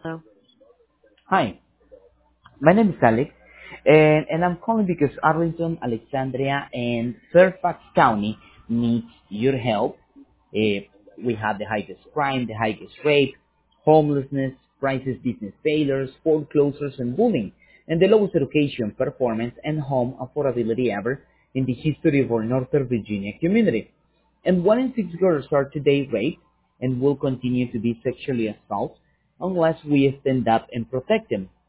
Oh, Hi, my name is Alex, and I'm calling because Arlington, Alexandria, and Fairfax County needs your help. We have the highest crime, the highest rape, homelessness, crisis business failures, foreclosures, and bullying, and the lowest education, performance, and home affordability ever in the history of our Northern Virginia community. And 1 in 6 girls are today raped and will continue to be sexually assaulted unless we stand up and protect them.